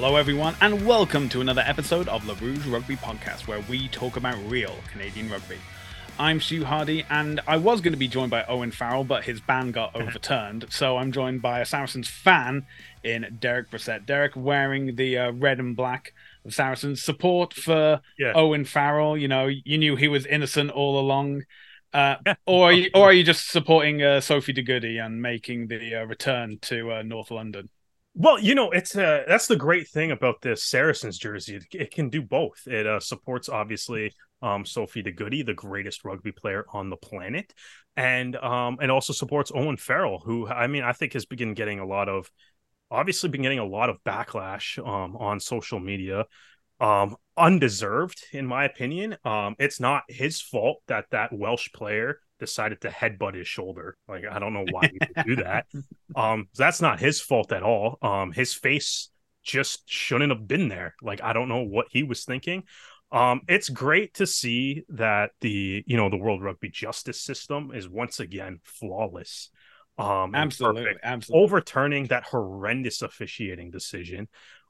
Hello, everyone, and welcome to another episode of Le Rouge Rugby Podcast, where we talk about real Canadian rugby. I'm Stu Hardy, and I was going to be joined by Owen Farrell, but his ban got overturned, so I'm joined by a Saracens fan in Derek Brissett. Derek, wearing the red and black of Saracens. Support for Owen Farrell. You know, you knew he was innocent all along. Or are you just supporting Sophie de Goody and making the return to North London? Well, you know, it's that's the great thing about this Saracens jersey. It can do both. It supports obviously Sophie de Goody, the greatest rugby player on the planet, and also supports Owen Farrell, who I think has been getting a lot of backlash on social media, undeserved in my opinion. It's not his fault that Welsh player decided to headbutt his shoulder. Like, I don't know why he would do that. That's not his fault at all. His face just shouldn't have been there. Like, I don't know what he was thinking. It's great to see that the World Rugby justice system is once again flawless. Absolutely. Overturning that horrendous officiating decision.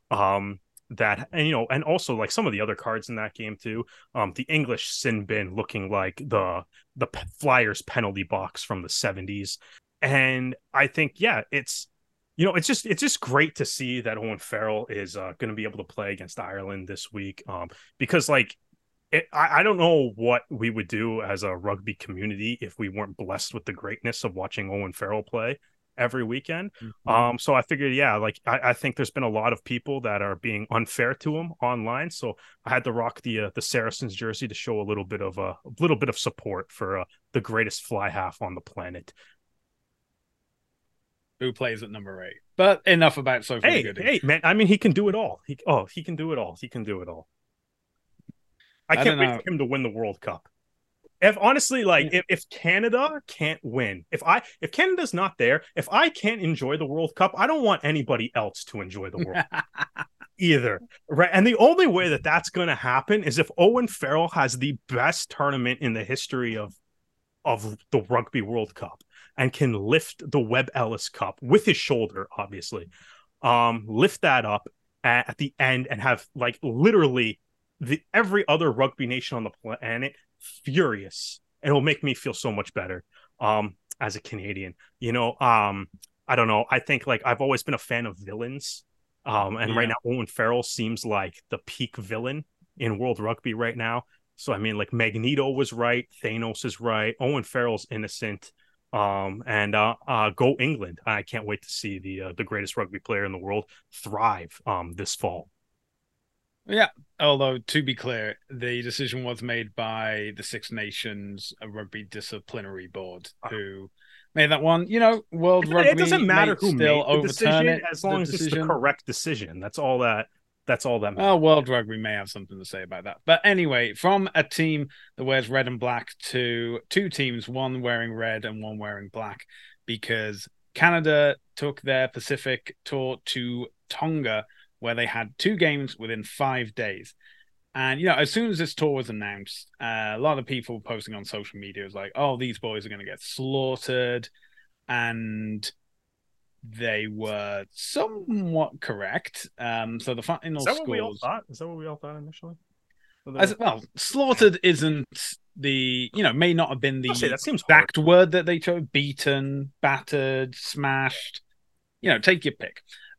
And also like some of the other cards in that game too. The English sin bin looking like the Flyers penalty box from the 70s. And I think, it's just great to see that Owen Farrell is going to be able to play against Ireland this week. Because I don't know what we would do as a rugby community if we weren't blessed with the greatness of watching Owen Farrell play every weekend. So I figured, I think there's been a lot of people that are being unfair to him online. So I had to rock the Saracens jersey to show a little bit of support for the greatest fly half on the planet, who plays at number 8. But enough about Sophie de Goody. Hey, man! I mean, he can do it all. He can do it all. He can do it all. I can't wait for him to win the World Cup. If honestly, if Canada can't win, if Canada's not there, if I can't enjoy the World Cup, I don't want anybody else to enjoy the World Cup either, right? And the only way that that's going to happen is if Owen Farrell has the best tournament in the history of the Rugby World Cup and can lift the Webb Ellis Cup with his shoulder, obviously, lift that up at the end and have literally every other rugby nation on the planet furious. It will make me feel so much better as a Canadian. I don't know. I think I've always been a fan of villains. Right now Owen Farrell seems like the peak villain in world rugby right now. So I mean, Magneto was right, Thanos is right, Owen Farrell's innocent. Go England. I can't wait to see the greatest rugby player in the world thrive this fall. Yeah, although to be clear, the decision was made by the Six Nations Rugby Disciplinary Board, who made that one. World Rugby. It doesn't matter who still made the decision, as long as it's the correct decision. That's all that matters. Well, World Rugby may have something to say about that. But anyway, from a team that wears red and black to two teams, one wearing red and one wearing black, because Canada took their Pacific tour to Tonga, where they had 2 games within 5 days. And, as soon as this tour was announced, a lot of people posting on social media was like, oh, these boys are going to get slaughtered. And they were somewhat correct. So the final scores... Is that what we all thought initially? Slaughtered isn't the, may not have been the that seems exact word that they chose. Beaten, battered, smashed. Take your pick.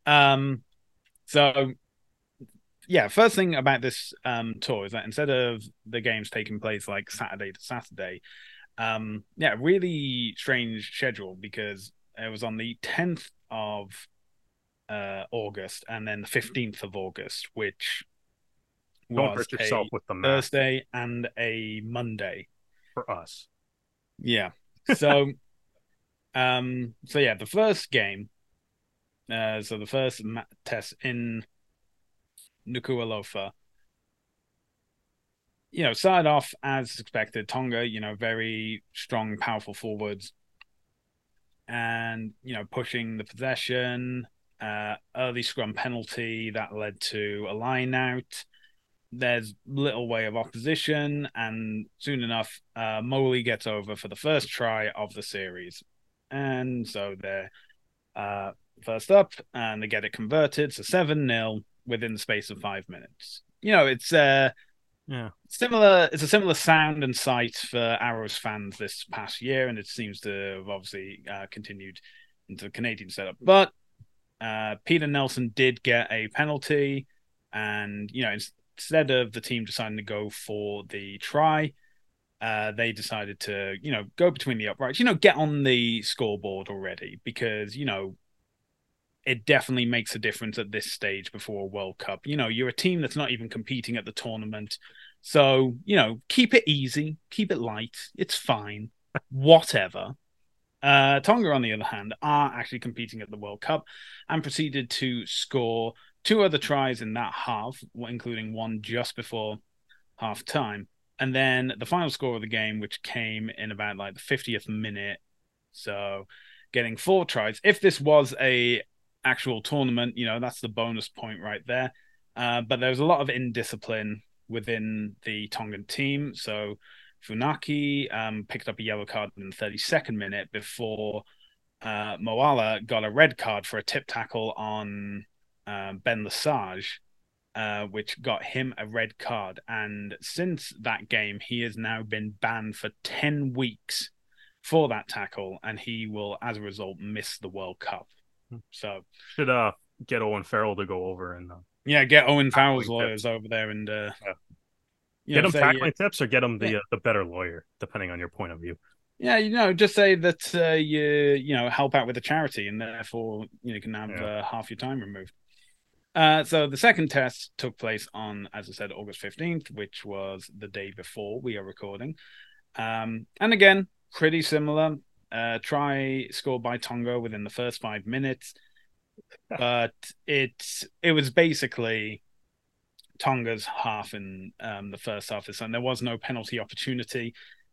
So, first thing about this tour is that instead of the games taking place Saturday to Saturday, really strange schedule, because it was on the 10th of August and then the 15th of August, which was a Thursday and a Monday for us. Yeah. So, the first game. So the first test in Nuku'alofa, started off as expected. Tonga, very strong, powerful forwards, and pushing the possession. Early scrum penalty that led to a line out. There's little way of opposition, and soon enough, Moley gets over for the first try of the series, and so they're first up, and they get it converted. So 7-0. within the space of 5 minutes. It's Yeah. similar. It's a similar sound and sight for Arrows fans this past year, and it seems to have obviously continued into the Canadian setup. But Peter Nelson did get a penalty, and instead of the team deciding to go for the try, they decided to go between the uprights, get on the scoreboard already, because it definitely makes a difference at this stage before a World Cup. You're a team that's not even competing at the tournament. So, keep it easy, keep it light. It's fine. Whatever. Tonga, on the other hand, are actually competing at the World Cup and proceeded to score 2 other tries in that half, including one just before half time. And then the final score of the game, which came in about like the 50th minute. So getting 4 tries. If this was a actual tournament, that's the bonus point right there. But there was a lot of indiscipline within the Tongan team. So Funaki picked up a yellow card in the 32nd minute before Moala got a red card for a tip tackle on Ben Lesage, which got him a red card. And since that game, he has now been banned for 10 weeks for that tackle, and he will, as a result, miss the World Cup. So should get Owen Farrell to go over and get Owen Farrell's lawyers over there and get him tackling tips, or get him the better lawyer, depending on your point of view. Yeah, just say that you help out with a charity, and therefore you can have half your time removed. So the second test took place on, as I said, August 15th, which was the day before we are recording. And again, pretty similar. Try scored by Tonga within the first 5 minutes, but it was basically Tonga's half in the first half. And there was no penalty opportunity.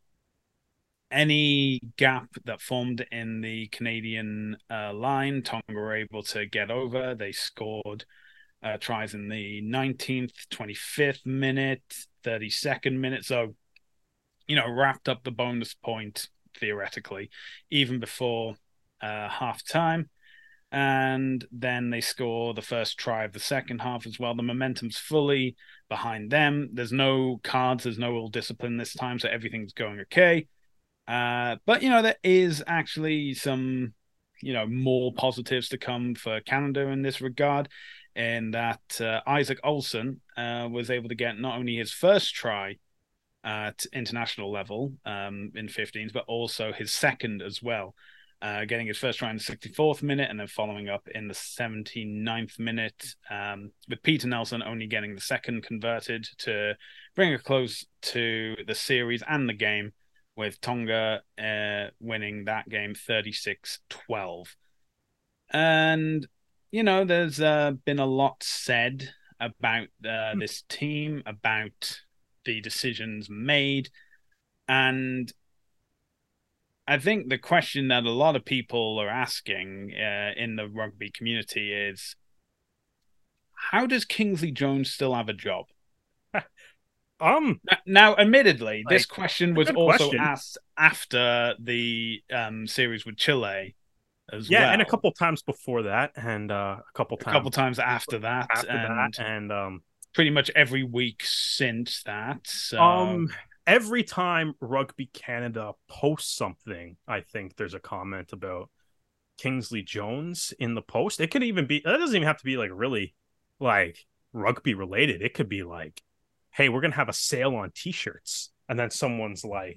Any gap that formed in the Canadian line, Tonga were able to get over. They scored tries in the 19th, 25th minute, 32nd minute. So, wrapped up the bonus point theoretically, even before half time. And then they score the first try of the second half as well. The momentum's fully behind them. There's no cards, there's no ill discipline this time, so everything's going okay. But there is actually some more positives to come for Canada in this regard, in that Isaac Olsen was able to get not only his first try at international level in 15s, but also his second as well, getting his first try in the 64th minute and then following up in the 79th minute, with Peter Nelson only getting the second converted to bring a close to the series and the game, with Tonga winning that game 36-12. And, there's been a lot said about this team, about the decisions made. And I think the question that a lot of people are asking in the rugby community is, how does Kingsley Jones still have a job? Now, admittedly, this question was also asked after the series with Chile as well. Yeah, and a couple times before that, and a couple times after that, and pretty much every week since that. So every time Rugby Canada posts something, I think there's a comment about Kingsley Jones in the post. It could even be, that doesn't even have to be like really like rugby related. It could be like, hey, we're gonna have a sale on t-shirts, and then someone's like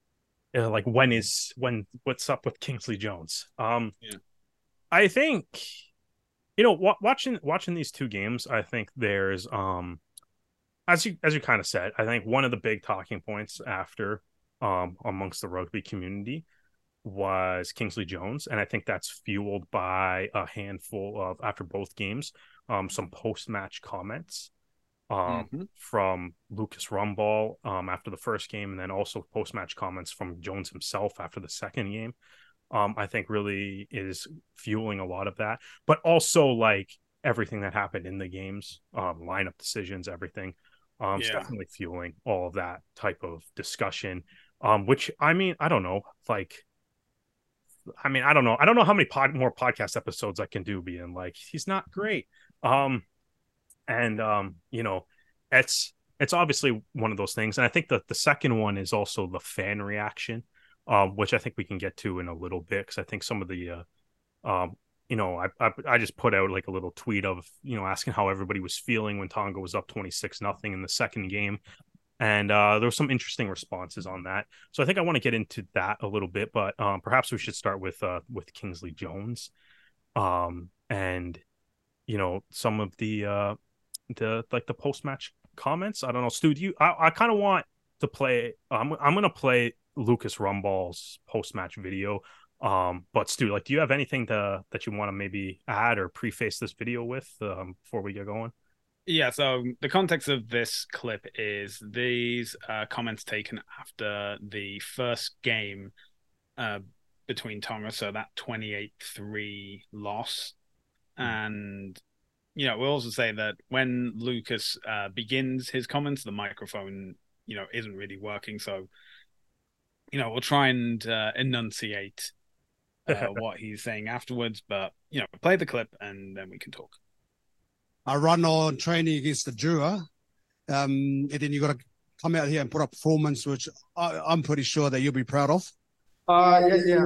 what's up with Kingsley Jones? I think watching these two games, I think there's as you kind of said, I think one of the big talking points after amongst the rugby community was Kingsley Jones, and I think that's fueled by a handful of, after both games, some post-match comments from Lucas Rumball after the first game, and then also post-match comments from Jones himself after the second game. I think really is fueling a lot of that, but also like everything that happened in the games, lineup decisions, everything. It's definitely fueling all of that type of discussion. Which I don't know. I don't know how many more podcast episodes I can do being like, he's not great. And you know, it's obviously one of those things. And I think that the second one is also the fan reaction, which I think we can get to in a little bit, because I think some of the um, you know, I just put out like a little tweet of, you know, asking how everybody was feeling when Tonga was up 26-0 in the second game. And there were some interesting responses on that. So I think I want to get into that a little bit, but perhaps we should start with Kingsley Jones. And you know, some of the like the post match comments. I don't know, Stu. Do you? I kind of want to play. I'm gonna play Lucas Rumball's post match video. But Stu, like, do you have anything that you want to maybe add or preface this video with before we get going? Yeah, so the context of this clip is these comments taken after the first game uh, between Tonga, so that 28-3 loss. And, you know, we'll also say that when Lucas begins his comments, the microphone, you know, isn't really working. So, you know, we'll try and enunciate what he's saying afterwards. But, you know, play the clip and then we can talk. I run on training against the Drua, and then you got to come out here and put up performance, which I'm pretty sure that you'll be proud of. Yeah.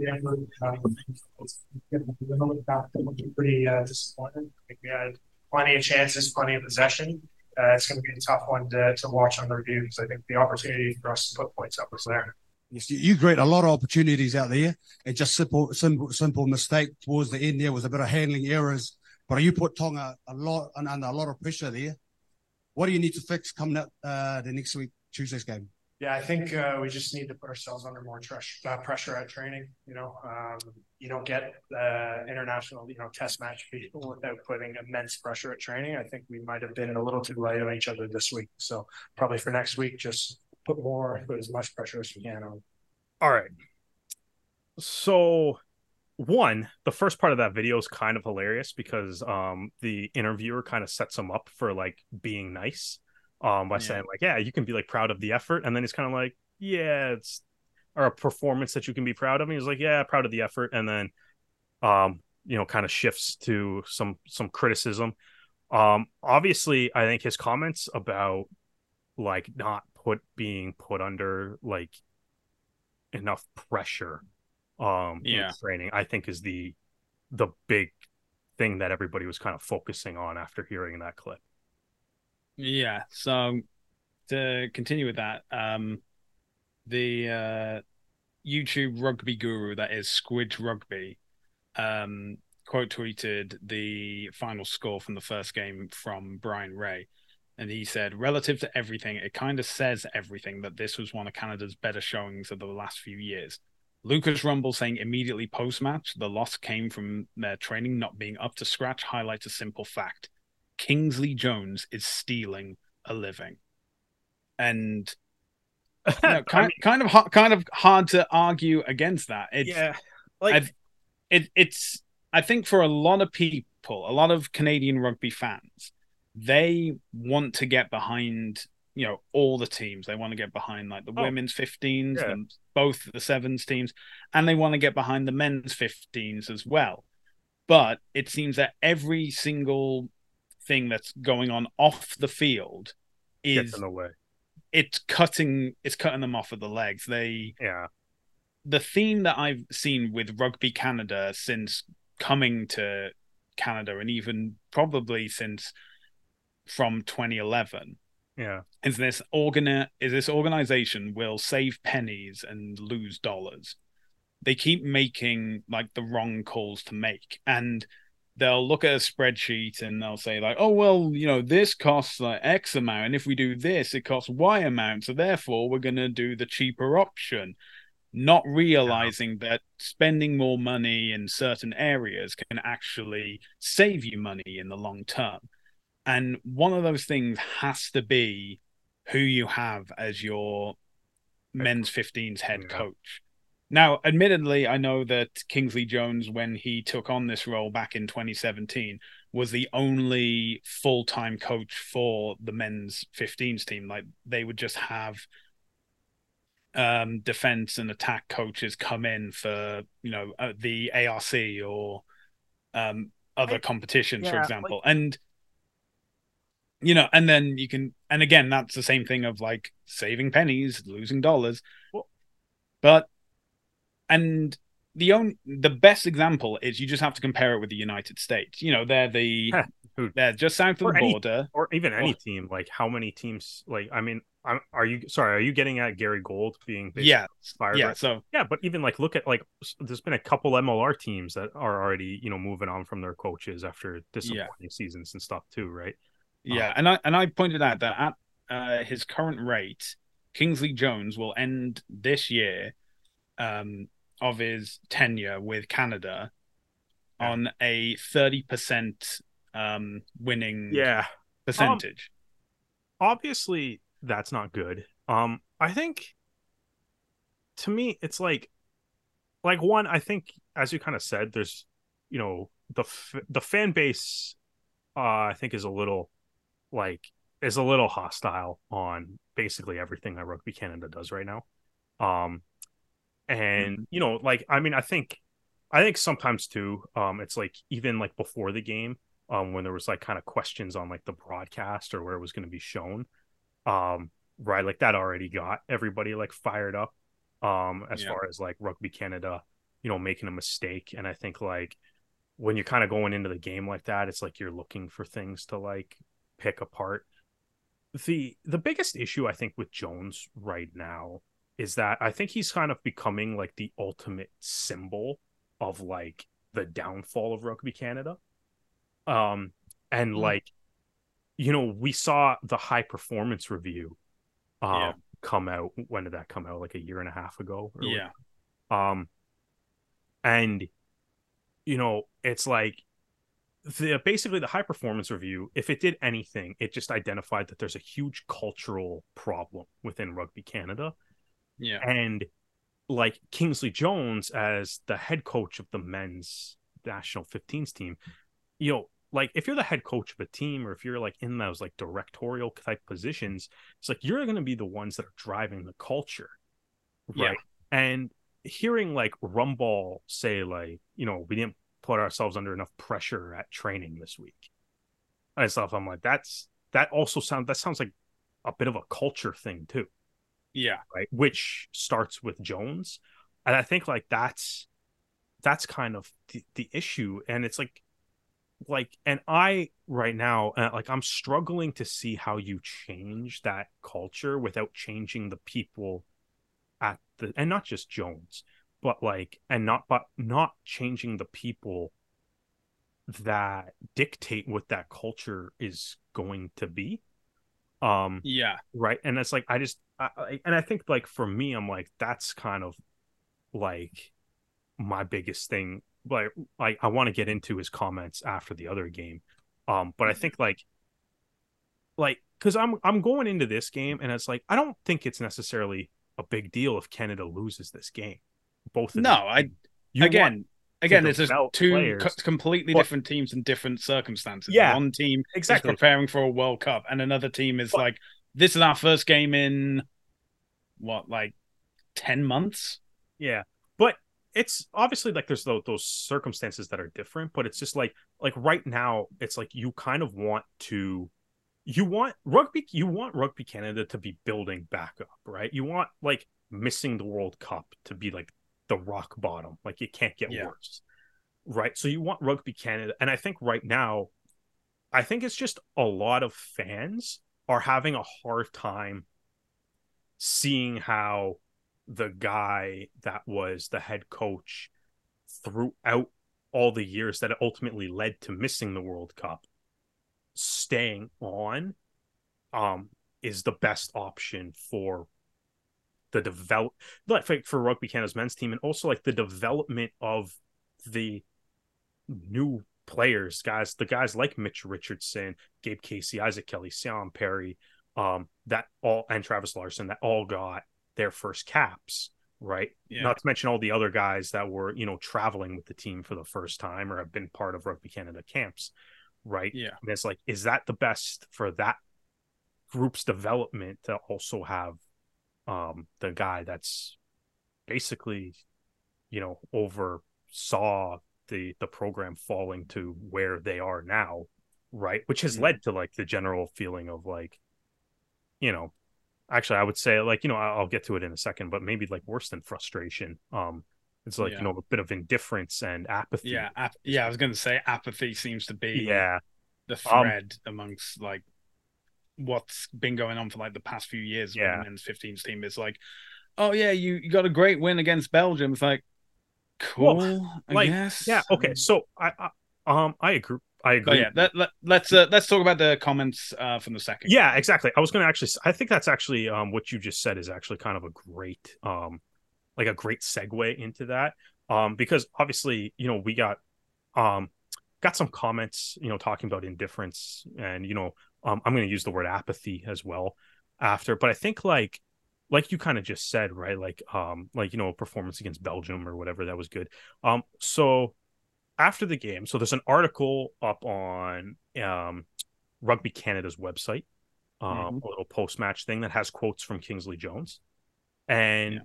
Pretty disappointed. I think we had plenty of chances, plenty of possession. It's going to be a tough one to watch on the review, because I think the opportunity for us to put points up was there. Yes, you create a lot of opportunities out there, and just simple mistake towards the end. There was a bit of handling errors, but you put Tonga under a lot of pressure there. What do you need to fix coming up the next week, Tuesday's game? Yeah, I think we just need to put ourselves under more pressure at training. You know, you don't get international, you know, test match people without putting immense pressure at training. I think we might have been a little too light on each other this week. So probably for next week, just put as much pressure as we can on. All right. So the first part of that video is kind of hilarious, because the interviewer kind of sets him up for like being nice. By saying like, yeah, you can be like proud of the effort, and then he's kind of like, yeah, it's or a performance that you can be proud of. And he's like, yeah, proud of the effort, and then you know, kind of shifts to some criticism. Obviously, I think his comments about like not being put under like enough pressure in training, I think is the big thing that everybody was kind of focusing on after hearing that clip. Yeah, so to continue with that, the YouTube rugby guru, that is Squidge Rugby, quote tweeted the final score from the first game from Brian Ray. And he said, relative to everything, it kind of says everything that this was one of Canada's better showings of the last few years. Lucas Rumball saying immediately post-match the loss came from their training not being up to scratch highlights a simple fact. Kingsley Jones is stealing a living. And you know, kind of hard to argue against that. It's I think for a lot of people, a lot of Canadian rugby fans, they want to get behind, you know, all the teams. They want to get behind like the women's 15s, both the sevens teams, and they want to get behind the men's 15s as well. But it seems that every single thing that's going on off the field is in the way. It's cutting them off of the legs. The theme that I've seen with Rugby Canada since coming to Canada, and even probably since from 2011, is this organization will save pennies and lose dollars. They keep making like the wrong calls to make, and they'll look at a spreadsheet and they'll say like, oh, well, you know, this costs like X amount, and if we do this, it costs Y amount, so therefore we're going to do the cheaper option, not realizing that spending more money in certain areas can actually save you money in the long term. And one of those things has to be who you have as your men's 15s head coach. Now, admittedly, I know that Kingsley Jones, when he took on this role back in 2017, was the only full-time coach for the men's 15s team. Like, they would just have defense and attack coaches come in for, you know, the ARC or other competitions, for example. And and then you can, and again, that's the same thing of like saving pennies, losing dollars. Well, but and the best example is you just have to compare it with the United States. They're just south of the border, or even any team. Like, how many teams? Like, I mean, are you getting at Gary Gold being fired? Yeah, right? so yeah, but even like look at like there's been a couple MLR teams that are already moving on from their coaches after disappointing seasons and stuff too, right? Yeah, and I pointed out that at his current rate, Kingsley Jones will end this year of his tenure with Canada on a 30% winning percentage. Obviously, that's not good. I think to me, it's like one. I think, as you kind of said, there's the fan base. I think is a little hostile on basically everything that Rugby Canada does right now. And I mean, I think sometimes too, it's like even like before the game, when there was like kind of questions on like the broadcast or where it was going to be shown, right, like that already got everybody like fired up, as far as like Rugby Canada, making a mistake. And I think like when you're kind of going into the game like that, it's like you're looking for things to like pick apart. The biggest issue I think with Jones right now is that I think he's kind of becoming like the ultimate symbol of like the downfall of Rugby Canada. And like, we saw the high performance review come out. When did that come out? Like a year and a half ago? And it's like basically the high performance review, if it did anything, it just identified that there's a huge cultural problem within Rugby Canada. And like Kingsley Jones as the head coach of the men's national 15s team, like if you're the head coach of a team, or if you're like in those like directorial type positions, it's like you're going to be the ones that are driving the culture, right? And hearing like Rumball say like, we didn't put ourselves under enough pressure at training this week and stuff, I'm like, that sounds like a bit of a culture thing too. Right. Which starts with Jones. And I think like that's kind of the issue. And it's like, and I right now, like I'm struggling to see how you change that culture without changing the people and not just Jones, but like, not changing the people that dictate what that culture is going to be. Right. And it's like, and I think like for me, I'm like, that's kind of like my biggest thing. Like I want to get into his comments after the other game. But I think like, because I'm going into this game and it's like, I don't think it's necessarily a big deal if Canada loses this game. Again, it's just two completely different teams in different circumstances. One team is preparing for a World Cup, and another team is like, this is our first game in what, like 10 months? Yeah. But it's obviously like there's those circumstances that are different, but it's just like right now, it's like you kind of want Rugby Canada to be building back up, right? You want like missing the World Cup to be like the rock bottom, like it can't get worse, right? So you want Rugby Canada, and I think right now, I think it's just a lot of fans are having a hard time seeing how the guy that was the head coach throughout all the years that it ultimately led to missing the World Cup staying on is the best option for the for Rugby Canada's men's team, and also like the development of the new players, the guys like Mitch Richardson, Gabe Casey, Isaac Kelly, Sam Perry, and Travis Larson, that all got their first caps, right? Not to mention all the other guys that were, traveling with the team for the first time or have been part of Rugby Canada camps, right? And it's like, is that the best for that group's development to also have the guy that's basically, oversaw the program falling to where they are now, right? Which has led to like the general feeling of like, you know, actually I would say like, you know, I'll get to it in a second, but maybe like worse than frustration. It's like, you know, a bit of indifference and apathy. Yeah. I was going to say apathy seems to be the thread amongst like what's been going on for like the past few years with the men's 15s team. It's like, oh yeah, you got a great win against Belgium. It's like, cool, well, I guess. Yeah. Okay. So I agree. I agree. But yeah, let's talk about the comments from the second. Yeah, game. Exactly. I was going to actually. I think that's actually what you just said is actually kind of a great like a great segue into that because obviously you know we got some comments you know talking about indifference and you know I'm going to use the word apathy as well after, but I think like you kind of just said right like you know performance against Belgium or whatever that was good. So after the game, so there's an article up on Rugby Canada's website, a little post-match thing that has quotes from Kingsley Jones, and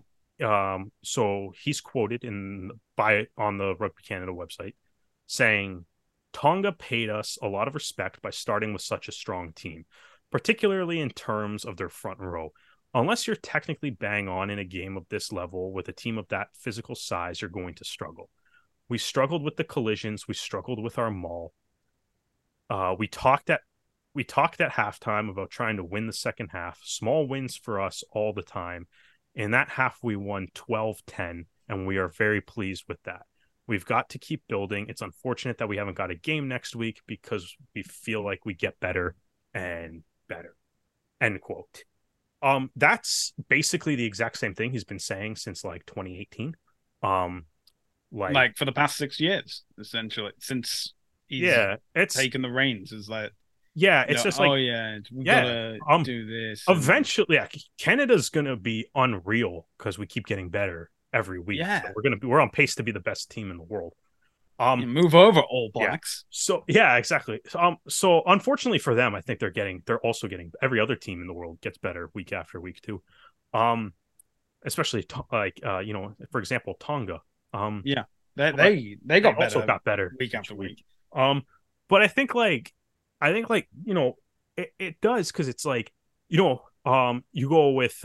so he's quoted on the Rugby Canada website saying, "Tonga paid us a lot of respect by starting with such a strong team, particularly in terms of their front row. Unless you're technically bang on in a game of this level with a team of that physical size, you're going to struggle. We struggled with the collisions. We struggled with our maul. We talked at halftime about trying to win the second half. Small wins for us all the time. In that half, we won 12-10, and we are very pleased with that. We've got to keep building. It's unfortunate that we haven't got a game next week because we feel like we get better and better." End quote. That's basically the exact same thing he's been saying since like 2018. Like for the past 6 years, essentially, since he's taken the reins. Is like, it's just like, we gotta do this. Eventually, Canada's gonna be unreal because we keep getting better every week. Yeah, so we're on pace to be the best team in the world. Move over, All Blacks. So exactly. So unfortunately for them, I think they're also getting every other team in the world gets better week after week too. Especially you know, for example, Tonga. They got better week after week. But I think like you know it does because it's like you know you go with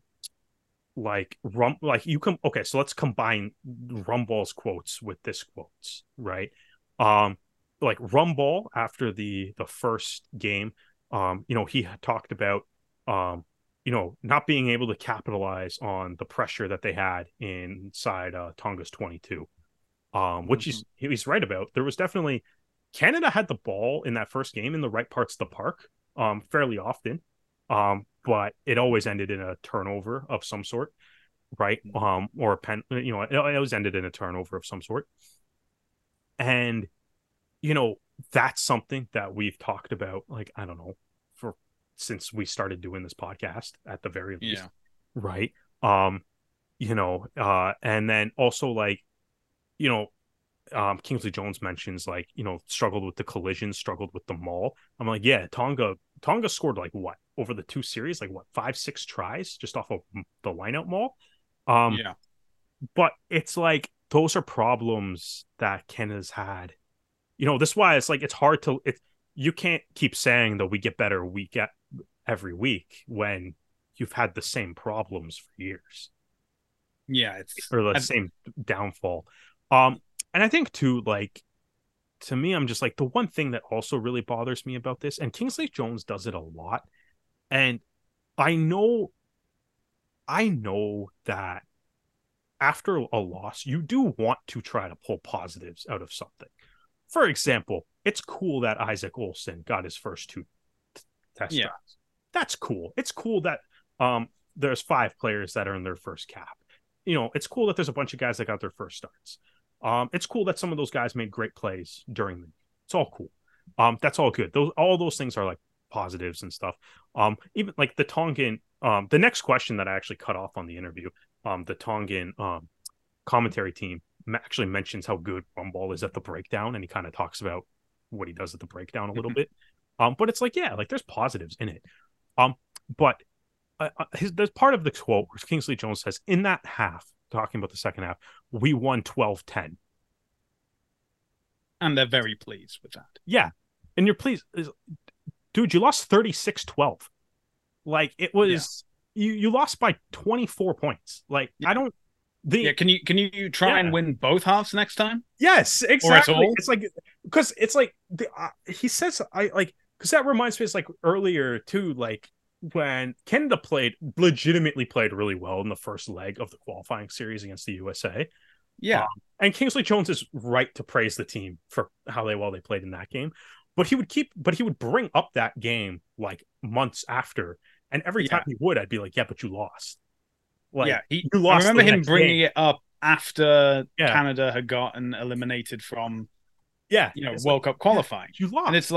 so let's combine Rumball's quotes with this quotes, right? Like Rumball after the first game, you know, he talked about you know, not being able to capitalize on the pressure that they had inside Tonga's 22. Which he's right about. There was definitely Canada had the ball in that first game in the right parts of the park fairly often. But it always ended in a turnover of some sort, right? Or a pen, you know, it always ended in a turnover of some sort. And, you know, that's something that we've talked about, like, I don't know, since we started doing this podcast at the very least. Right. You know, and then also like, you know, Kingsley Jones mentions like, you know, struggled with the collision, struggled with the maul. I'm like, yeah, Tonga scored like what over the 2 series, like what 5-6 tries just off of the lineout maul. But it's like those are problems that Canada's had. You know, this is why it's like it's hard to you can't keep saying that we get better every week when you've had the same problems for years. Yeah, or the same downfall. And I think too, like, to me, I'm just like, the one thing that also really bothers me about this, and Kingsley Jones does it a lot, and I know that after a loss, you do want to try to pull positives out of something. For example, it's cool that Isaac Olsen got his first 2 test tries. That's cool. It's cool that there's 5 players that are in their first cap. You know, it's cool that there's a bunch of guys that got their first starts. It's cool that some of those guys made great plays during the. It's all cool. That's all good. All those things are like positives and stuff. Even like the Tongan. The next question that I actually cut off on the interview. The Tongan commentary team actually mentions how good Rumball is at the breakdown, and he kind of talks about what he does at the breakdown a little bit. But it's like, yeah, like there's positives in it. But there's part of the quote where Kingsley Jones says, in that half, talking about the second half, we won 12-10. And they're very pleased with that. Yeah. and you're pleased, dude, you lost 36-12. Like, it was you lost by 24 points. Like, I don't can you try and win both halves next time? Yes, exactly. It's like, because it's like he says, I like, because that reminds me, it's like earlier too, like when Canada legitimately played really well in the first leg of the qualifying series against the USA. Yeah. And Kingsley Jones is right to praise the team for how they played in that game. But he would bring up that game months after. And every time he would, I'd be like, yeah, but you lost. You lost. I remember him bringing it up after Canada had gotten eliminated from World Cup qualifying. You lost. And it's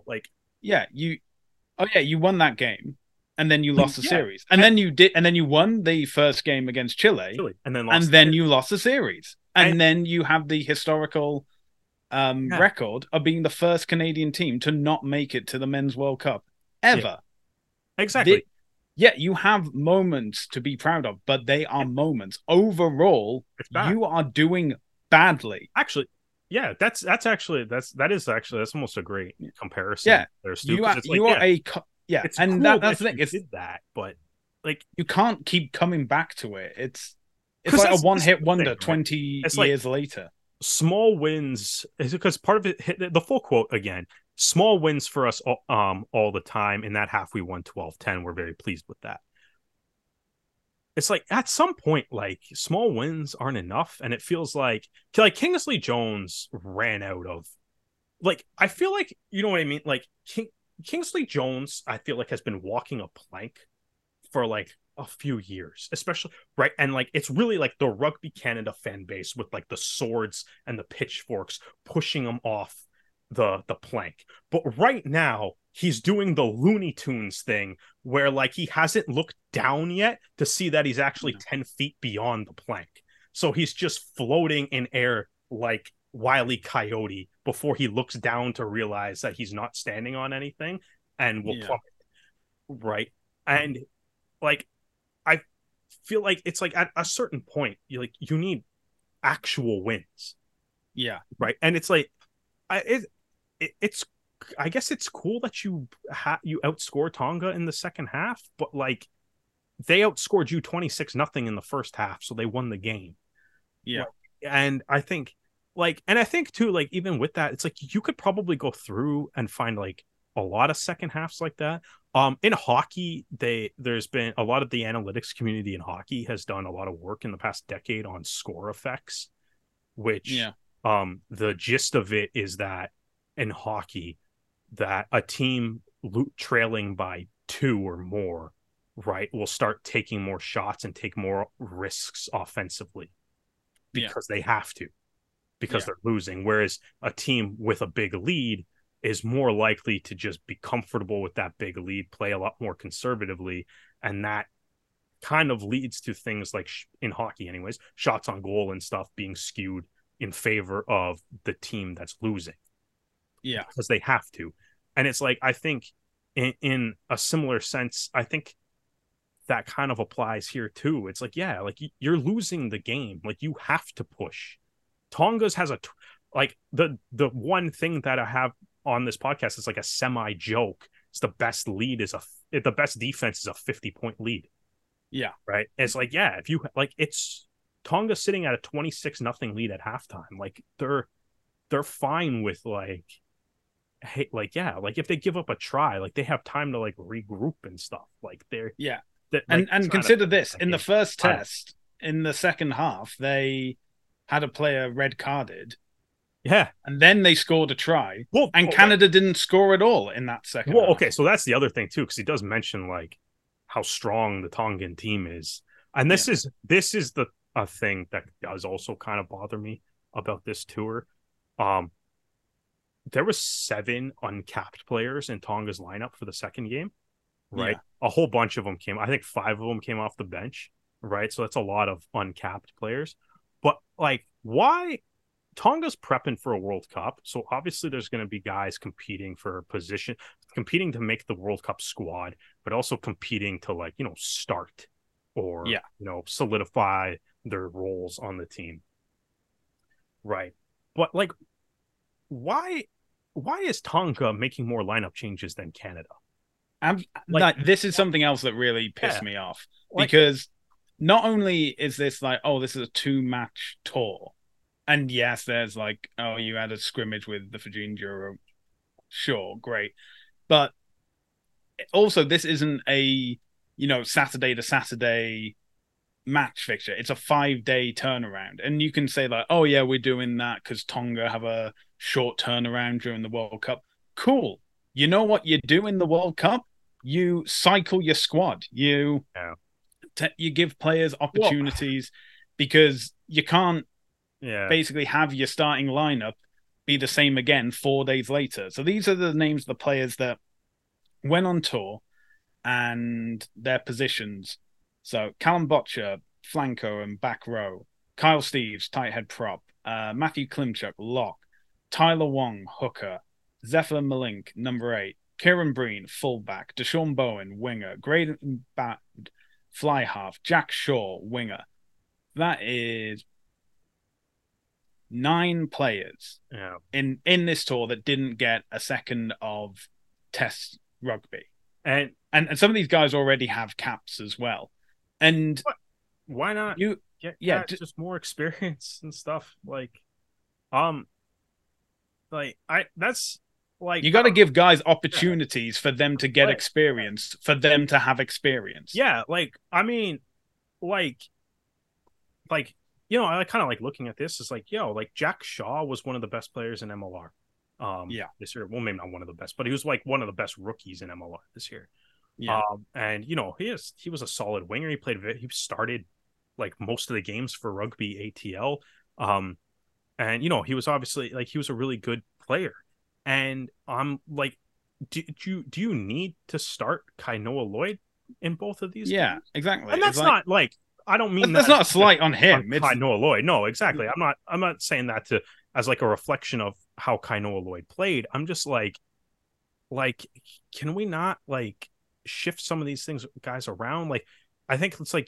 you won that game. And then you lost the series. And then you won the first game against Chile. And then you lost the series. And then you have the historical record of being the first Canadian team to not make it to the Men's World Cup ever. Yeah. Exactly. You have moments to be proud of, but they are moments. Overall, you are doing badly. Actually, that's almost a great comparison. Yeah, that's cool that's the thing. It did that, but you can't keep coming back to it. It's like a one-hit wonder 20 years later. Small wins is because part of it. The full quote again. Small wins for us all the time. In that half, we won 12-10. We're very pleased with that. It's like at some point, small wins aren't enough, and it feels like Kingsley Jones ran out of. I feel like, you know what I mean. Kingsley Jones, I feel like, has been walking a plank for a few years, especially right, and it's really the Rugby Canada fan base with the swords and the pitchforks pushing him off the plank. But right now he's doing the Looney Tunes thing where he hasn't looked down yet to see that he's actually 10 feet beyond the plank, so he's just floating in air like Wile E. Coyote before he looks down to realize that he's not standing on anything and will plummet, right? And I feel like it's at a certain point you need actual wins, right? And it's I guess it's cool that you outscore Tonga in the second half, but they outscored you 26-0 in the first half, so they won the game. And I think too, even with that, it's you could probably go through and find a lot of second halves like that. In hockey, there's been a lot of the analytics community in hockey has done a lot of work in the past decade on score effects, which the gist of it is that in hockey, that a team trailing by 2 or more, right, will start taking more shots and take more risks offensively because they have to, because they're losing. Whereas a team with a big lead is more likely to just be comfortable with that big lead, play a lot more conservatively, and that kind of leads to things in hockey anyways, shots on goal and stuff being skewed in favor of the team that's losing. Because they have to. And it's I think in a similar sense, I think that kind of applies here too. It's you're losing the game. You have to push. Tonga's has the one thing that I have on this podcast is a semi joke. It's the best defense is a 50-point lead. Right. It's if you it's Tonga sitting at a 26-0 lead at halftime. They're fine with if they give up a try, they have time to regroup and stuff. And consider this: in the first test, in the second half, they had a player red carded. And then they scored a try. Canada didn't score at all in that second half. Okay, so that's the other thing too, because he does mention how strong the Tongan team is, and this is a thing that does also kind of bother me about this tour. There was 7 uncapped players in Tonga's lineup for the second game, right? A whole bunch of them I think 5 of them came off the bench, right? So that's a lot of uncapped players. But why? Tonga's prepping for a World Cup, so obviously there's going to be guys competing for position, competing to make the World Cup squad, but also competing to start or solidify their roles on the team, right? But why? why is Tonga making more lineup changes than Canada? Like this is something else that really pissed me off, because not only is this like, oh, this is a 2-match tour, and yes, there's like, oh, you had a scrimmage with the Fijian Juro, sure, great, but also this isn't a Saturday to Saturday match fixture. It's a 5-day turnaround, and you can say like, oh yeah, we're doing that because Tonga have a short turnaround during the World Cup. Cool. You know what you do in the World Cup? You cycle your squad. You give players opportunities, because you can't basically have your starting lineup be the same again 4 days later. So these are the names of the players that went on tour and their positions. So Callum Botcher, flanco and back row. Kyle Steeves, tight head prop. Matthew Klimchuk, lock. Tyler Wong, hooker. Zephyr Malink, number 8. Kieran Breen, fullback. Deshaun Bowen, winger. Graydon Bat, fly half. Jack Shaw, winger. That is 9 players in this tour that didn't get a second of Test rugby. And some of these guys already have caps as well. And why not get just more experience and stuff? You got to give guys opportunities for them to get experience, for them to have experience. Yeah, I kind of like looking at this. It's like, Jack Shaw was one of the best players in MLR. This year. Well, maybe not one of the best, but he was like one of the best rookies in MLR this year. Yeah. And he was a solid winger. He started like most of the games for Rugby ATL. And he was obviously he was a really good player. And I'm like, do you need to start Kainoa Lloyd in both of these games? Exactly. And that's not like, I don't mean that's not a slight on him. It's Kainoa Lloyd. No, exactly. I'm not saying that as like a reflection of how Kainoa Lloyd played. I'm just like, can we not shift some of these guys around? I think it's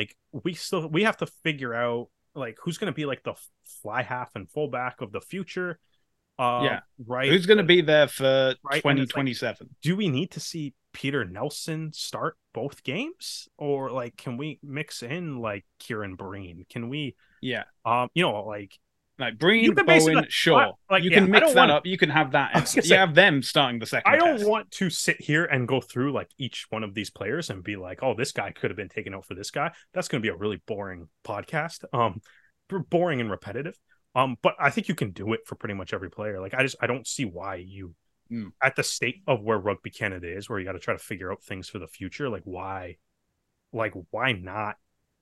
we have to figure out who's going to be the fly half and fullback of the future. Right. Who's going to be there for 2027? Do we need to see Peter Nelson start both games, or can we mix in Kieran Breen? Can we? Yeah. Breen, Bowen, sure. You can mix that up. You can have that. You have them starting the second. I don't want to sit here and go through each one of these players and be like, oh, this guy could have been taken out for this guy. That's going to be a really boring podcast. Boring and repetitive. But I think you can do it for pretty much every player. I don't see why you, at the state of where Rugby Canada is, where you got to try to figure out things for the future. Why not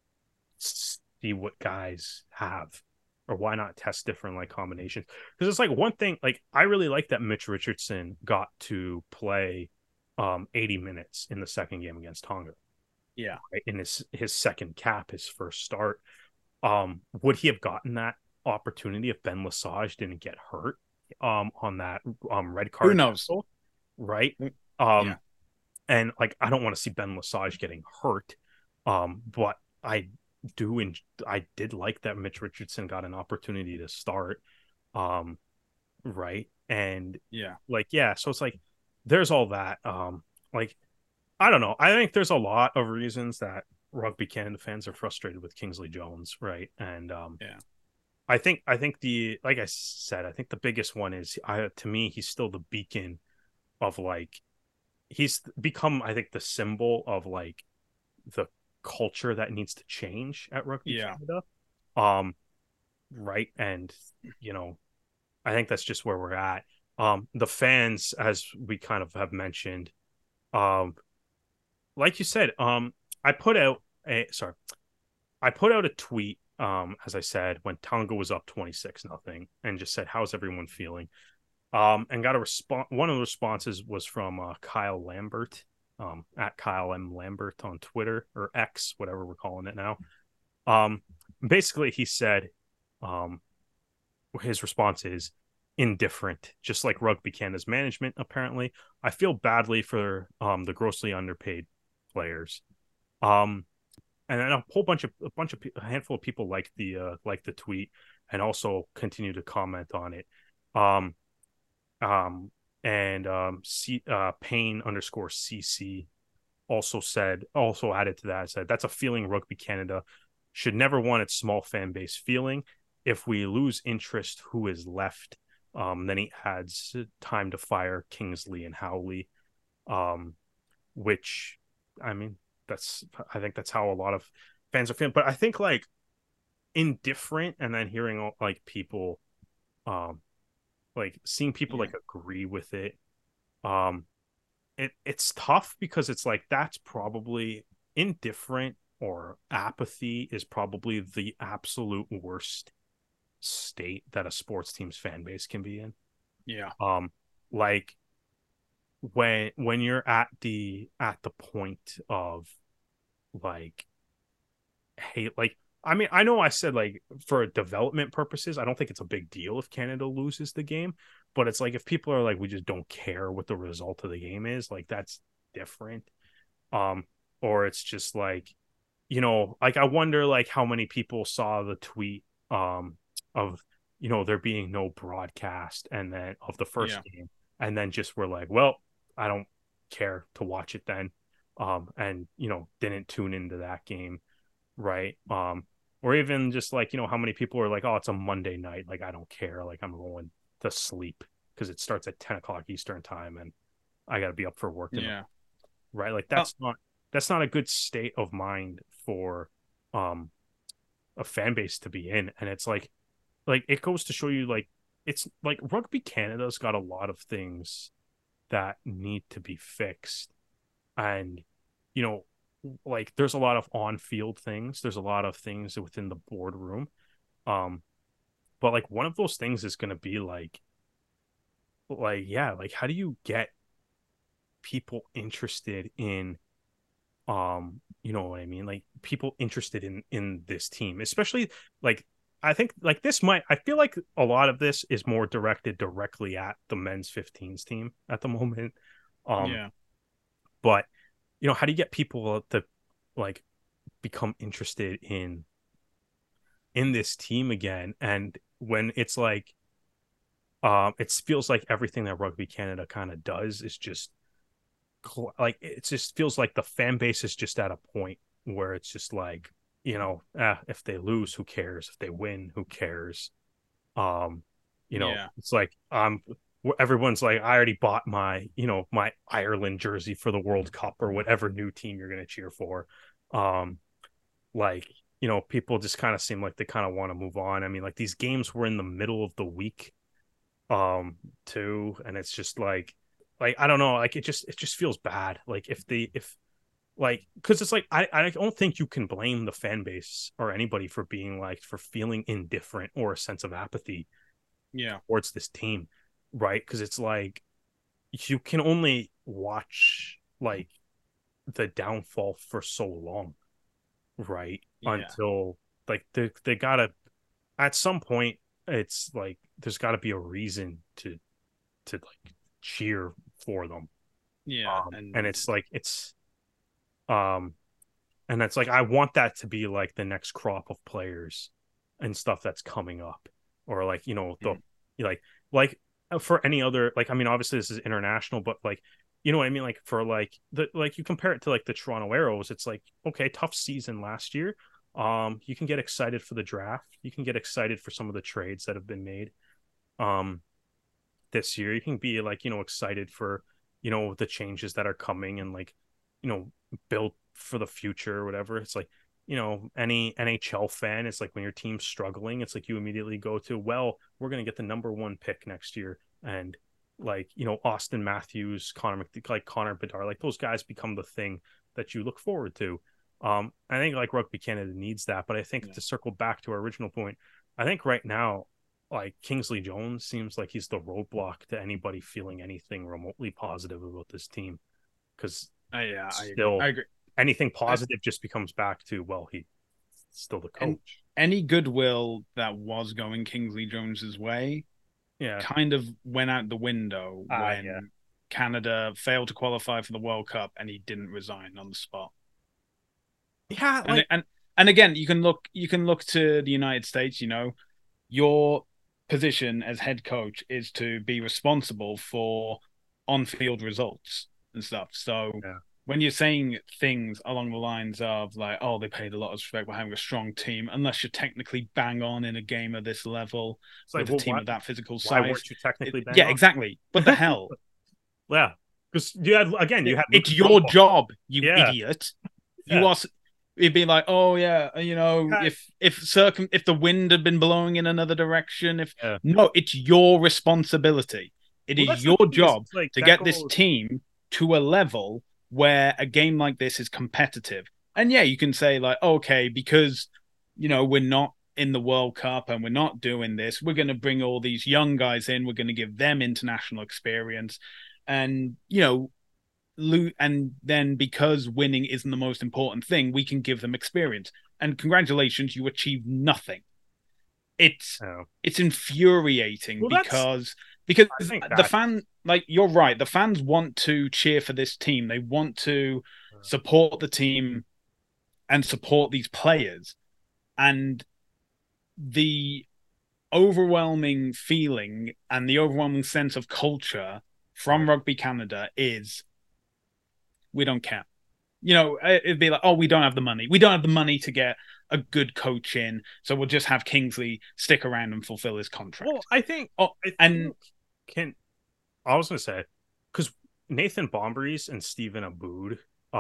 see what guys have? Or why not test different combinations? Because it's one thing, I really like that Mitch Richardson got to play 80 minutes in the second game against Tonga. Yeah. Right? In his second cap, his first start. Would he have gotten that opportunity if Ben Lesage didn't get hurt on that red card? Who knows? Right? And I don't want to see Ben Lesage getting hurt. But I did like that Mitch Richardson got an opportunity to start. Right. And so it's there's all that. I don't know. I think there's a lot of reasons that Rugby Canada fans are frustrated with Kingsley Jones, right? And I think like I said, I think the biggest one is to me, he's still the beacon of he's become, I think, the symbol of the culture that needs to change at Rugby Canada. Right. And I think that's just where we're at. The fans, as we kind of have mentioned, like you said, I put out a tweet, as I said, when Tonga was up 26-0, and just said, how's everyone feeling? And got a response. One of the responses was from Kyle Lambert, at Kyle M. Lambert on Twitter, or X, whatever we're calling it now. Basically, he said, his response is indifferent, just like Rugby Canada's management, apparently. I feel badly for the grossly underpaid players. And then a handful of people liked the tweet and also continue to comment on it. Payne _ CC also added to that, said that's a feeling Rugby Canada should never want its small fan base feeling. If we lose interest, who is left? Then he adds time to fire Kingsley and Howley, which, I mean, I think that's how a lot of fans are feeling. But I think like indifferent, and then hearing like people, like seeing people like agree with it, it's tough because it's like that's probably indifferent or apathy is probably the absolute worst state that a sports team's fan base can be in. Yeah. Like when you're at the point of like, hey, like, I mean, I know I said like for development purposes, I don't think it's a big deal if Canada loses the game, but it's like if people are like, we just don't care what the result of the game is, like that's different. Or it's just like, like I wonder like how many people saw the tweet of there being no broadcast and then of the first game, and then just were like, well, I don't care to watch it then, and didn't tune into that game, right? Or even just like how many people are like, oh, it's a Monday night, like I don't care, like I'm going to sleep because it starts at 10 o'clock Eastern time and I got to be up for work tomorrow, right? Like that's not a good state of mind for a fan base to be in. And it's like it goes to show you, like, it's like Rugby Canada's got a lot of things that need to be fixed. And, like there's a lot of on-field things. There's a lot of things within the boardroom. But like one of those things is going to be like, how do you get people interested in, you know what I mean? Like people interested in this team, especially like, I think like I feel like a lot of this is more directed directly at the men's 15s team at the moment. But how do you get people to like become interested in this team again? And when it's like, it feels like everything that Rugby Canada kind of does is just like, it just feels like the fan base is just at a point where it's just like, if they lose, who cares? If they win, who cares? It's like, everyone's like, I already bought my, my Ireland jersey for the World Cup or whatever new team you're going to cheer for. Like, people just kind of seem like they kind of want to move on. I mean, like these games were in the middle of the week, too. And it's just like, I don't know, like it just feels bad. Like because it's like, I don't think you can blame the fan base or anybody for being like, for feeling indifferent or a sense of apathy towards this team, right? Because it's like you can only watch like the downfall for so long, right? Until like they gotta, at some point, it's like there's got to be a reason to like cheer for them. And it's like and it's like I want that to be like the next crop of players and stuff that's coming up, or like like for any other, like, I mean, obviously this is international, but like, you know what I mean, like for like you compare it to like the Toronto Arrows, it's like, okay, tough season last year. You can get excited for the draft, you can get excited for some of the trades that have been made this year, you can be like, excited for the changes that are coming and like build for the future or whatever. It's like, any NHL fan, it's like when your team's struggling, it's like you immediately go to, well, we're going to get the number 1 pick next year, and like, Austin Matthews, Connor Bedard, like those guys become the thing that you look forward to. I think like Rugby Canada needs that, but I think to circle back to our original point, I think right now, like Kingsley Jones seems like he's the roadblock to anybody feeling anything remotely positive about this team, because I agree. Anything positive just becomes back to, well, he's still the coach. And any goodwill that was going Kingsley Jones's way, kind of went out the window when Canada failed to qualify for the World Cup and he didn't resign on the spot. Yeah, like... and again, you can look to the United States. Your position as head coach is to be responsible for on-field results and stuff. So when you're saying things along the lines of like, oh, they paid a lot of respect by having a strong team, unless you're technically bang on in a game of this level with a team of that physical size. Why weren't you technically bang on? Exactly. What the hell? Yeah. Because you had it's your job, you idiot. You are. It'd be like, oh yeah, you know, if the wind had been blowing in another direction, no, it's your responsibility. It is your job to get this team to a level where a game like this is competitive. And yeah, you can say like, okay, because you know we're not in the World Cup and we're not doing this, we're going to bring all these young guys in. We're going to give them international experience. And, you know, and then because winning isn't the most important thing, we can give them experience. And congratulations, you achieved nothing. It's infuriating because the fan, like, you're right, the fans want to cheer for this team. They want to support the team and support these players. And the overwhelming feeling and the overwhelming sense of culture from Rugby Canada is we don't care. You know, it'd be like, oh, we don't have the money. We don't have the money to get a good coach in, so we'll just have Kingsley stick around and fulfill his contract. Well, I was going to say, because Nathan Bombrys and Stephen Aboud,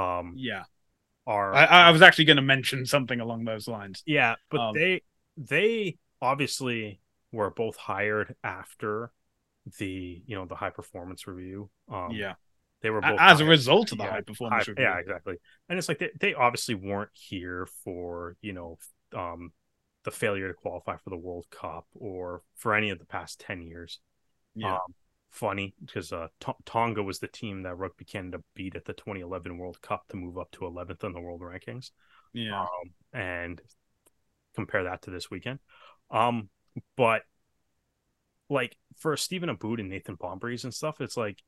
I was actually going to mention something along those lines. Yeah, but they obviously were both hired after the high performance review. They were both as a result of the high performance review. Yeah, exactly. And it's like they obviously weren't here for the failure to qualify for the World Cup or for any of the past 10 years. Funny because Tonga was the team that Rugby Canada beat at the 2011 World Cup to move up to 11th in the world rankings. And compare that to this weekend. But like for Stephen Aboud and Nathan Bombrys and stuff, it's like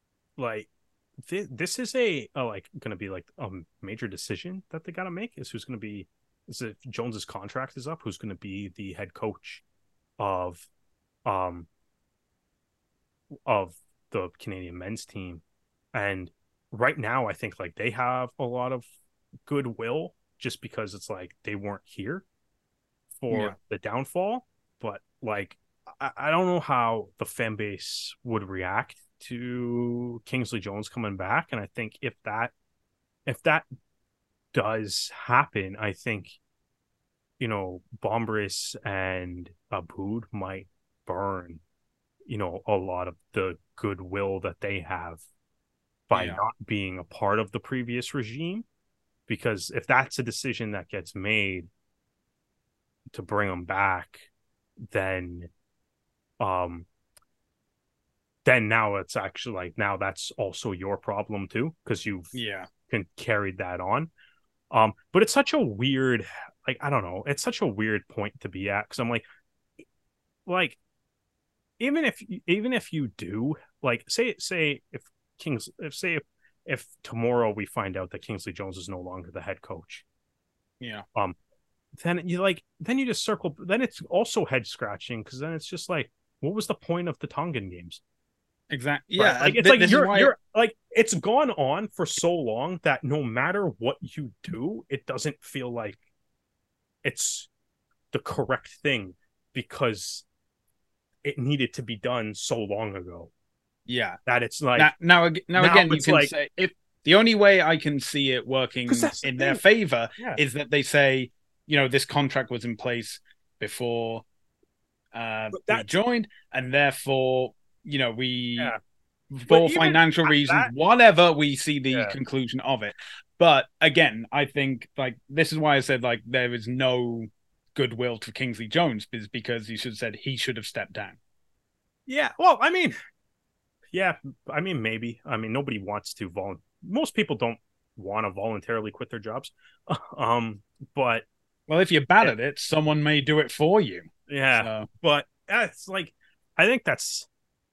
this is going to be like a major decision that they got to make. Is if Jones's contract is up, who's going to be the head coach of the Canadian men's team. And right now I think like they have a lot of goodwill just because it's like they weren't here for the downfall, but like I don't know how the fan base would react to Kingsley Jones coming back. And I think if that does happen, I think Bombrys and Aboud might burn a lot of the goodwill that they have by not being a part of the previous regime. Because if that's a decision that gets made to bring them back, then now it's actually like, now that's also your problem too, because you've carried that on. But it's such a weird, like, I don't know, it's such a weird point to be at, because I'm like even if you do, like, say if tomorrow we find out that Kingsley Jones is no longer the head coach, then you just circle. Then it's also head scratching, because then it's just like, what was the point of the Tongan games? Exactly. Right? Yeah, like it's like you're like, it's gone on for so long that no matter what you do, it doesn't feel like it's the correct thing because it needed to be done so long ago. Yeah, that it's like now again, you can say, if the only way I can see it working in their favor is that they say, this contract was in place before we joined, and therefore, for financial reasons, whatever, we see the conclusion of it. But again, I think like this is why I said like there is no goodwill to Kingsley Jones, is because you should have said he should have stepped down. Yeah, well, I mean, maybe. I mean, nobody wants to most people don't want to voluntarily quit their jobs. But well, if you're bad at it, someone may do it for you. Yeah, so. But it's like, I think that's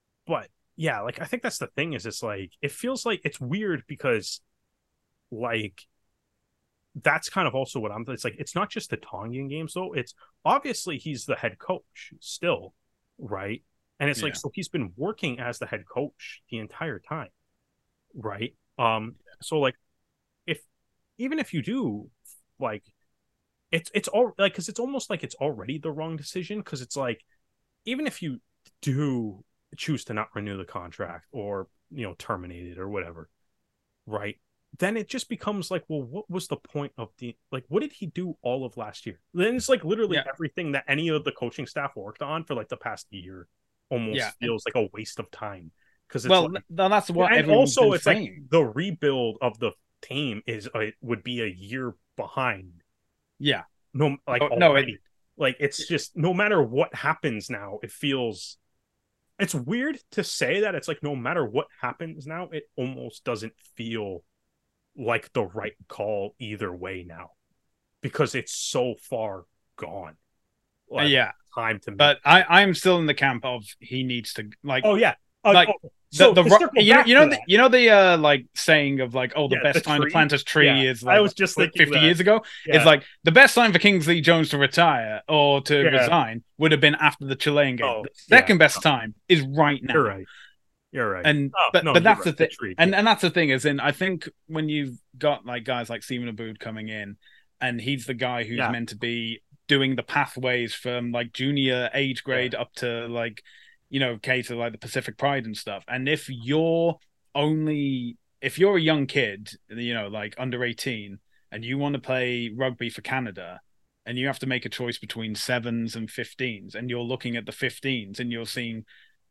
the thing, is it's like, it feels like it's weird because like that's kind of also what it's like, it's not just the Tongan games though, it's obviously he's the head coach still, right? And it's like, Yeah. so he's been working as the head coach the entire time, right? So like, if even if you do like, it's all like, because it's almost like it's already the wrong decision, because it's like, even if you do choose to not renew the contract or terminate it or whatever, right? Then it just becomes like, well, what was the point of the, like, what did he do all of last year? Then it's like literally everything that any of the coaching staff worked on for like the past year almost feels like a waste of time, because it's like, that's what and everyone's also been it's saying. like the rebuild of the team would be a year behind. Yeah. No, like already. Like, it's just, no matter what happens now, it feels, it's weird to say that. It's like, no matter what happens now, it almost doesn't feel like the right call either way now, because it's so far gone. Like, time to make. But I'm still in the camp of he needs to, like, oh yeah, like so you know the like saying of like, oh, the best time to plant a tree is like, I was just thinking 50 years ago. It's like the best time for Kingsley Jones to retire or to resign would have been after the Chilean game. The second best time is right now. You're right. And but that's the thing. And that's the thing, is in, I think when you've got like guys like Steven Aboud coming in, and he's the guy who's meant to be doing the pathways from like junior age grade up to like, case of like the Pacific Pride and stuff. And if you're a young kid, like under 18, and you want to play rugby for Canada, and you have to make a choice between 7s and 15s, and you're looking at the 15s and you're seeing,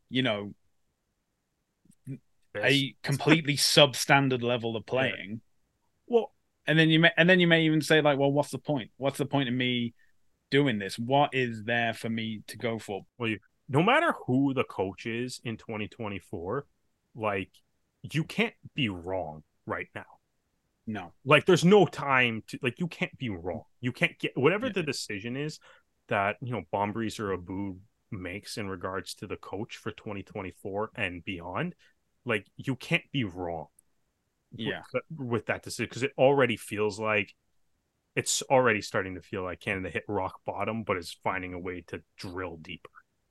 a completely substandard level of playing. Well, and then you may even say like, well, what's the point? What's the point of me doing this? What is there for me to go for? Well, no matter who the coach is in 2024, like, you can't be wrong right now. No, like, there's no time to, like, you can't be wrong. You can't get whatever the decision is that Bombrys or Aboud makes in regards to the coach for 2024 and beyond. Like, you can't be wrong with that decision, because it already feels like it's already starting to feel like Canada hit rock bottom, but is finding a way to drill deeper.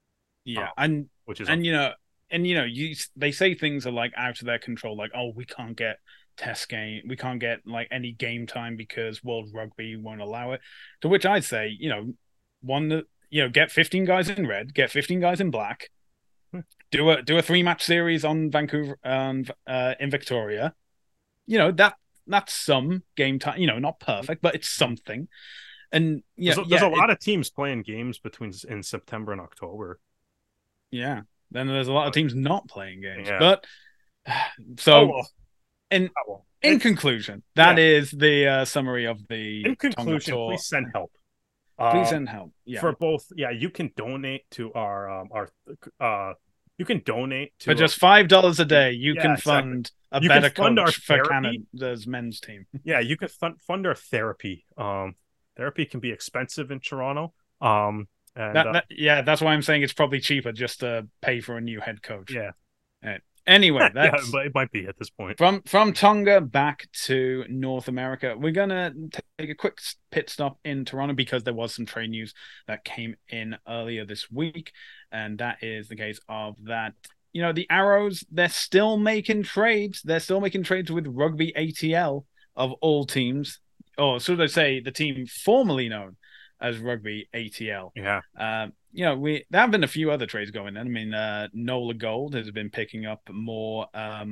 They say things are like out of their control, like, oh, we can't get we can't get like any game time because World Rugby won't allow it. To which I'd say, get 15 guys in red, get 15 guys in black, do a 3-match series on Vancouver in Victoria. That's some game time. Not perfect, but it's something. And there's a lot of teams playing games in September and October. Yeah, then there's a lot of teams not playing games. But so, in conclusion, that is the summary of the. In conclusion, please send help. Please send help. Yeah, for both. Yeah, you can donate to our You can donate to for just $5 a day. You can fund a better coach for Canada's men's team. Yeah, you can fund our therapy. Therapy can be expensive in Toronto. That's why I'm saying it's probably cheaper just to pay for a new head coach. Yeah. Anyway, it might be at this point. From Tonga back to North America, we're gonna take a quick pit stop in Toronto because there was some trade news that came in earlier this week, and that is the case of that. The Arrows, they're still making trades. They're still making trades with Rugby ATL of all teams, or so they say, the team formerly known as Rugby ATL. Yeah. There have been a few other trades going on. I mean, Nola Gold has been picking up more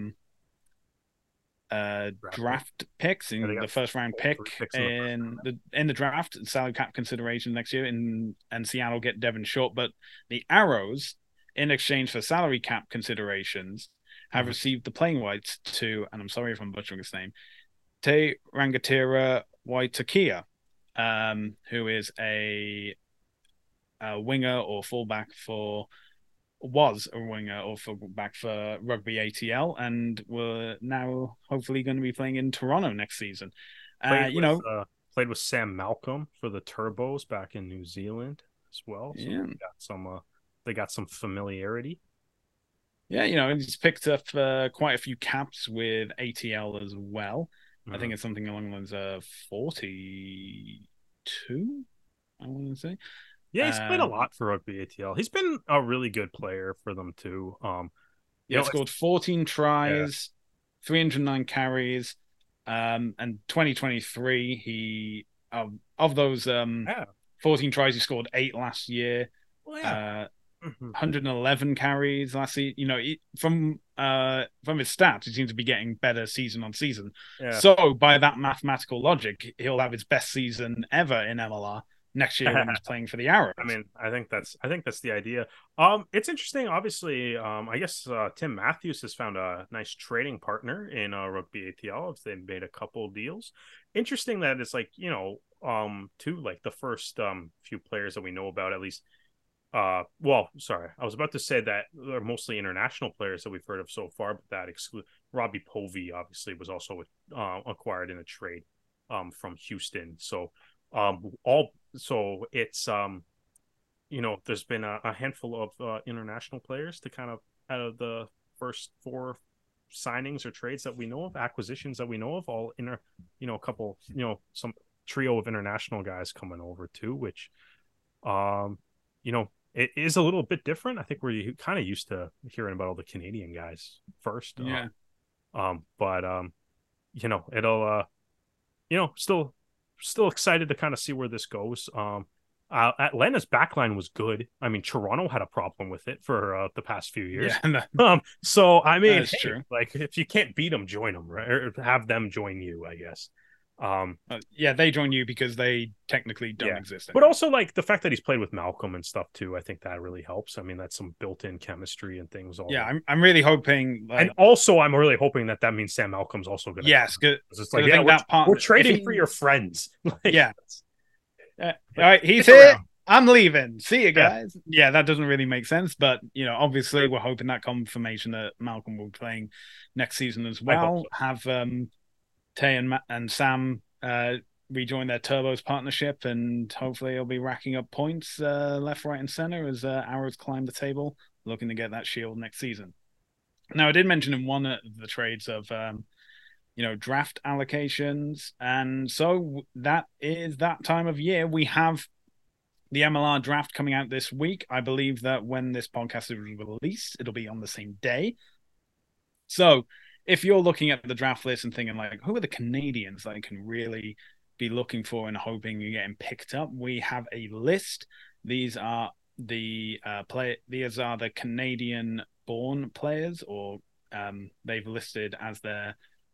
draft picks, in the first round pick in the draft, salary cap consideration next year, and Seattle get Devon Short. But the Arrows, in exchange for salary cap considerations, have received the playing rights to, and I'm sorry if I'm butchering his name, Te Rangatira Waitakia, who is a winger or fullback was a winger or fullback for Rugby ATL, and we're now hopefully going to be playing in Toronto next season. Played with Sam Malcolm for the Turbos back in New Zealand as well. So they got some familiarity. Yeah, he's picked up quite a few caps with ATL as well. I think it's something along the lines of 42, I want to say. Yeah, he's played a lot for Rugby ATL. He's been a really good player for them too. Scored 14 tries, 309 carries, and 2023 he of those 14 tries he scored 8 last year. Well, 111 carries last season. You know, from his stats, he seems to be getting better season on season. Yeah. So by that mathematical logic, he'll have his best season ever in MLR next year when he's playing for the Arrows. I mean, I think that's the idea. It's interesting. Obviously, I guess Tim Matthews has found a nice trading partner in Rugby ATL. They've made a couple deals. Interesting that it's like, you know, two like the first few players that we know about, at least. Well, sorry, I was about to say that they're mostly international players that we've heard of so far, but that exclude Robbie Povey obviously was also acquired in a trade from Houston. So so it's you know, there's been a handful of international players to kind of out of the first 4 signings or trades that we know of, acquisitions that we know of, all you know, a couple, you know, some trio of international guys coming over too, which you know, it is a little bit different. I think we're kind of used to hearing about all the Canadian guys first. Yeah. But you know, it'll you know, still excited to kind of see where this goes. Atlanta's backline was good. I mean, Toronto had a problem with it for the past few years. Yeah, so I mean, hey, like if you can't beat them, join them, right? Or have them join you, I guess. Yeah, they join you because they technically don't exist anymore. But also like the fact that he's played with Malcolm and stuff too, I think that really helps. I mean, that's some built-in chemistry and things. I'm really hoping, and also I'm really hoping that means Sam Malcolm's also going to. Yes, because it's like we're trading for your friends. Like, yeah. All right, he's here. I'm leaving. See you guys. Yeah, that doesn't really make sense, but you know, obviously, we're hoping that confirmation that Malcolm will be playing next season as well. So. Have Tay and Sam rejoin their Turbos partnership, and hopefully he'll be racking up points left, right, and center as Arrows climb the table, looking to get that shield next season. Now, I did mention in one of the trades of you know, draft allocations, and so that is that time of year. We have the MLR draft coming out this week. I believe that when this podcast is released, it'll be on the same day. So if you're looking at the draft list and thinking like, who are the Canadians that I can really be looking for and hoping you're getting picked up, we have a list. These are the Canadian born players, or they've listed as their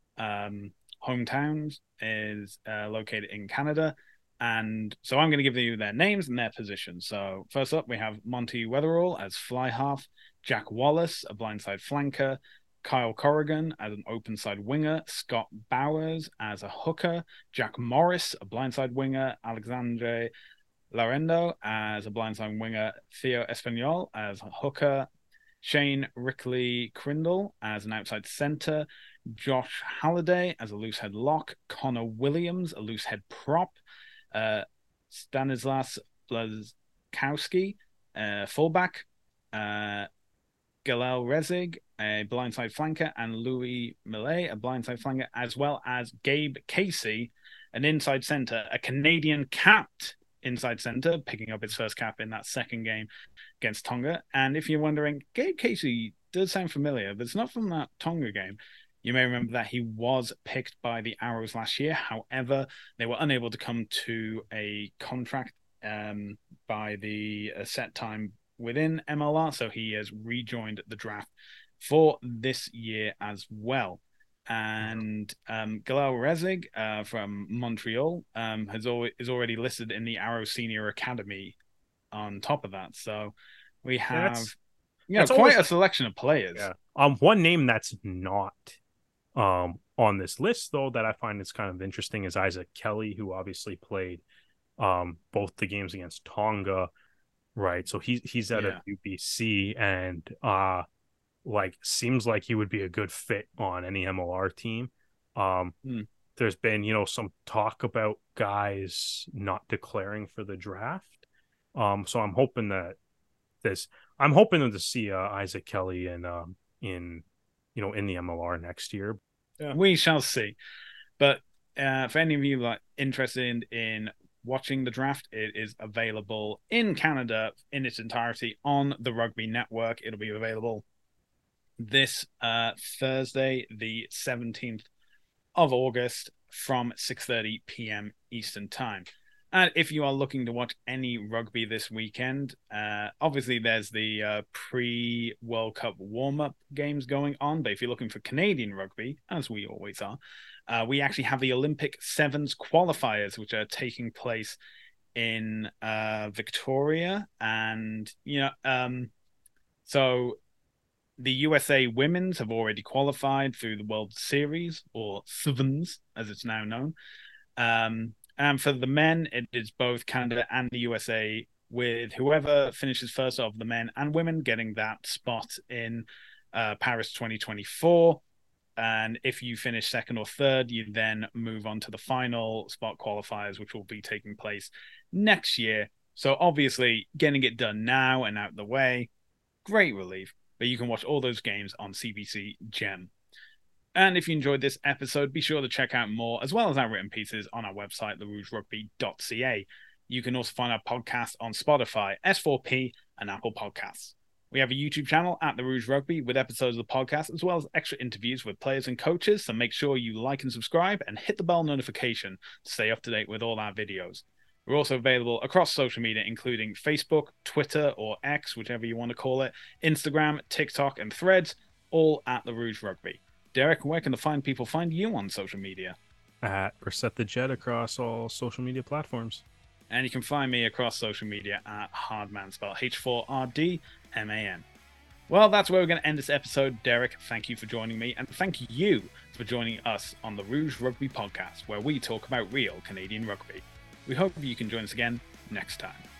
hometowns is located in Canada. And so I'm going to give you their names and their positions. So first up, we have Monty Weatherall as fly half, Jack Wallace, a blindside flanker, Kyle Corrigan as an open side winger, Scott Bowers as a hooker, Jack Morris, a blindside winger, Alexandre Laurendo as a blindside winger, Theo Espanol as a hooker, Shane Rickley Crindle as an outside center, Josh Halliday as a loose head lock, Connor Williams, a loose head prop, Stanislas Blazkowski, fullback, Galel Rezig, a blindside flanker, and Louis Millet, a blindside flanker, as well as Gabe Casey, an inside center, a Canadian capped inside center, picking up his first cap in that second game against Tonga. And if you're wondering, Gabe Casey does sound familiar, but it's not from that Tonga game. You may remember that he was picked by the Arrows last year. However, they were unable to come to a contract by the set time within MLR, so he has rejoined the draft for this year as well. And Galel Rezig from Montreal is already listed in the Arrow Senior Academy on top of that. So we have quite a selection of players. Yeah. One name that's not on this list, though, that I find is kind of interesting is Isaac Kelly, who obviously played both the games against Tonga, right? So he's out of UBC, and like seems like he would be a good fit on any MLR team. There's been some talk about guys not declaring for the draft, so I'm hoping to see Isaac Kelly in the MLR next year. Yeah. We shall see. But for any of you interested in watching the draft, it is available in Canada in its entirety on the Rugby Network. It'll be available this Thursday, the 17th of August from 6:30 p.m. Eastern Time. And if you are looking to watch any rugby this weekend, obviously there's the pre-World Cup warm-up games going on. But if you're looking for Canadian rugby, as we always are, we actually have the Olympic Sevens qualifiers, which are taking place in Victoria. And, so the USA women's have already qualified through the World Series, or Sevens, as it's now known. And for the men, it is both Canada and the USA, with whoever finishes first of the men and women getting that spot in Paris 2024. And if you finish second or third, you then move on to the final spot qualifiers, which will be taking place next year. So obviously, getting it done now and out the way, great relief. But you can watch all those games on CBC Gem. And if you enjoyed this episode, be sure to check out more, as well as our written pieces, on our website, therougerugby.ca. You can also find our podcast on Spotify, S4P, and Apple Podcasts. We have a YouTube channel at The Rouge Rugby with episodes of the podcast, as well as extra interviews with players and coaches. So make sure you like and subscribe and hit the bell notification to stay up to date with all our videos. We're also available across social media, including Facebook, Twitter, or X, whichever you want to call it, Instagram, TikTok, and Threads, all at The Rouge Rugby. Derek, where can the fine people find you on social media? At Reset the Jet across all social media platforms. And you can find me across social media at Hardman, spelled H4RDMAN. Well, that's where we're going to end this episode. Derek, thank you for joining me, and thank you for joining us on the Rouge Rugby podcast, where we talk about real Canadian rugby. We hope you can join us again next time.